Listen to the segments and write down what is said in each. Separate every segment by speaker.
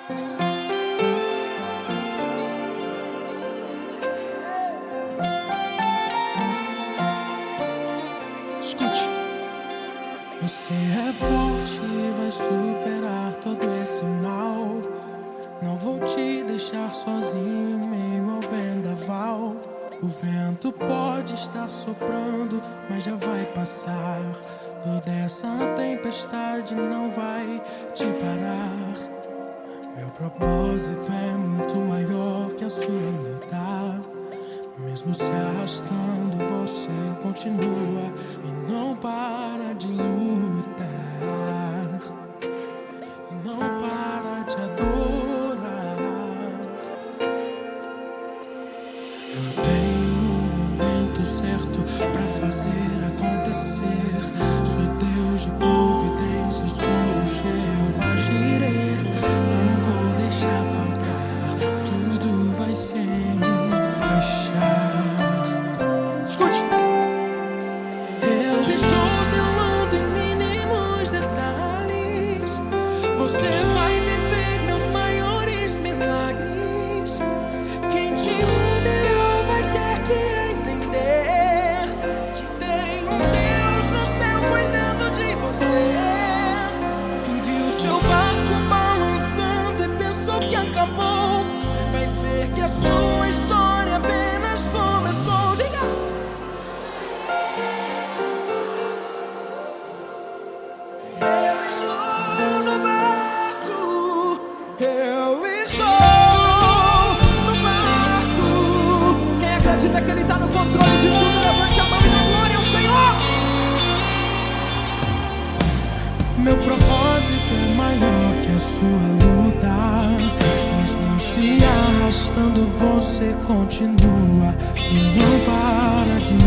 Speaker 1: Escute. Você é forte e vai superar todo esse mal. Não vou te deixar sozinho em meio ao vendaval. O vento pode estar soprando, mas já vai passar. Toda essa tempestade não vai te parar. Meu propósito é muito maior que a sua luta. Mesmo se arrastando, você continua e não para de lutar. E não para de adorar. Eu tenho o momento certo pra fazer acontecer. Sou Deus de providência, sou o Jeová Jireh. Não vou deixar faltar, tudo vai se encaixar. Escute! Eu estou zelando em mínimos detalhes. Você vai viver meus maiores milagres. Quem te humilhou vai ter que entender que tem um Deus no céu cuidando de você. Quem viu seu barco balançando e pensou que acabou, vai ver que a sua história apenas começou. Diga! Eu estou no barco. Eu estou no barco. Quem acredita que Ele está no controle de tudo, levante a mão e dê glória ao Senhor. Meu propósito é maior que a sua luta. Mesmo se arrastando, você continua e não para de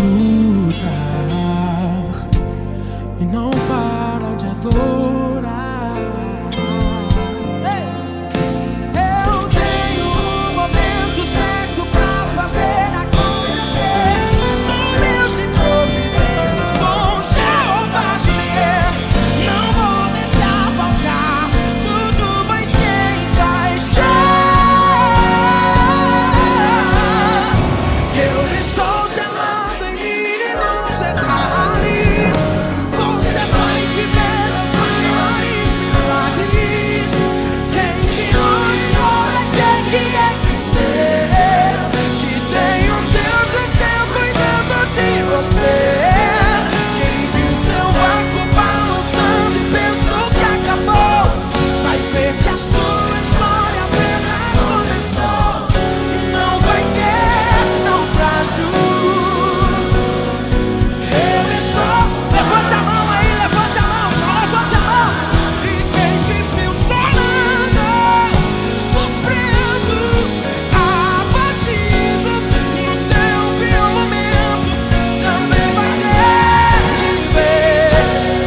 Speaker 1: lutar. E não para de adorar. Eu tenho o momento certo pra fazer acontecer. Sou Deus de providência, sou o Jeová Jireh. Não vou deixar faltar, tudo vai se encaixar. Eu estou zelando em mínimos detalhes. Você vai viver os maiores milagres. Quem te humilhou vai ter que entender que tem um Deus no céu cuidando de você. Quem viu seu barco balançando e pensou que acabou, vai ver que a sua história apenas começou. Não vai ter naufrágio. Eu estou. Levanta a mão aí, levanta a mão, levanta a mão. E quem te viu chorando, sofrendo, abatido no seu pior momento, também vai ter que ver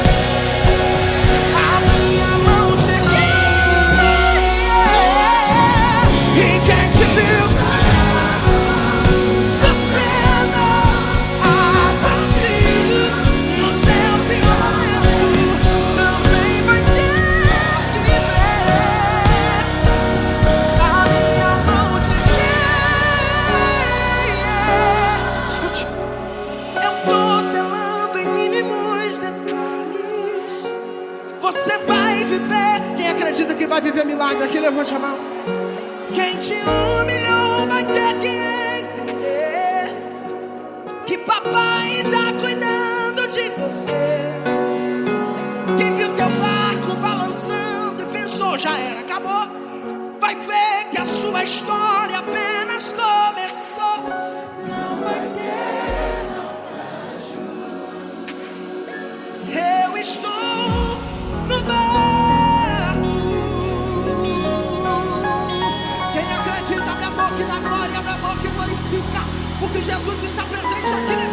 Speaker 1: a minha mão te guiar. E quem te viu sofrendo, abatido no seu pior momento, também vai ter que ver a minha mão te guiar. Escute, eu tô zelando em mínimos detalhes. Você vai viver. Quem acredita que vai viver milagre aqui, levante a mão. Quem te humilhou vai ter que entender que papai tá cuidando de você. Quem viu teu barco balançando e pensou já era, acabou, vai ver que a sua história apenas começou. Não vai ter naufrágio. Eu estou no barco. Quem acredita, abre a boca e dá glória, abre a boca e glorifica, porque Jesus está presente aqui.